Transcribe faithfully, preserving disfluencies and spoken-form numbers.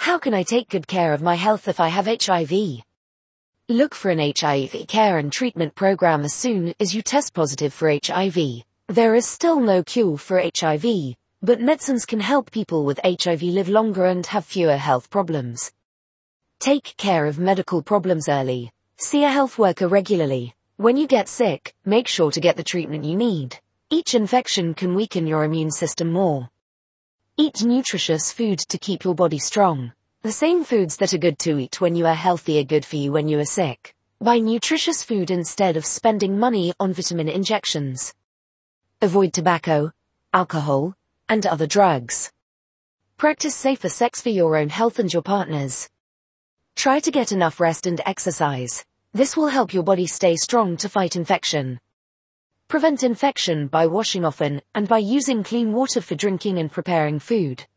How can I take good care of my health if I have H I V? Look for an H I V care and treatment program as soon as you test positive for H I V. There is still no cure for H I V, but medicines can help people with H I V live longer and have fewer health problems. Take care of medical problems early. See a health worker regularly. When you get sick, make sure to get the treatment you need. Each infection can weaken your immune system more. Eat nutritious food to keep your body strong. The same foods that are good to eat when you are healthy are good for you when you are sick. Buy nutritious food instead of spending money on vitamin injections. Avoid tobacco, alcohol, and other drugs. Practice safer sex for your own health and your partner's. Try to get enough rest and exercise. This will help your body stay strong to fight infection. Prevent infection by washing often and by using clean water for drinking and preparing food.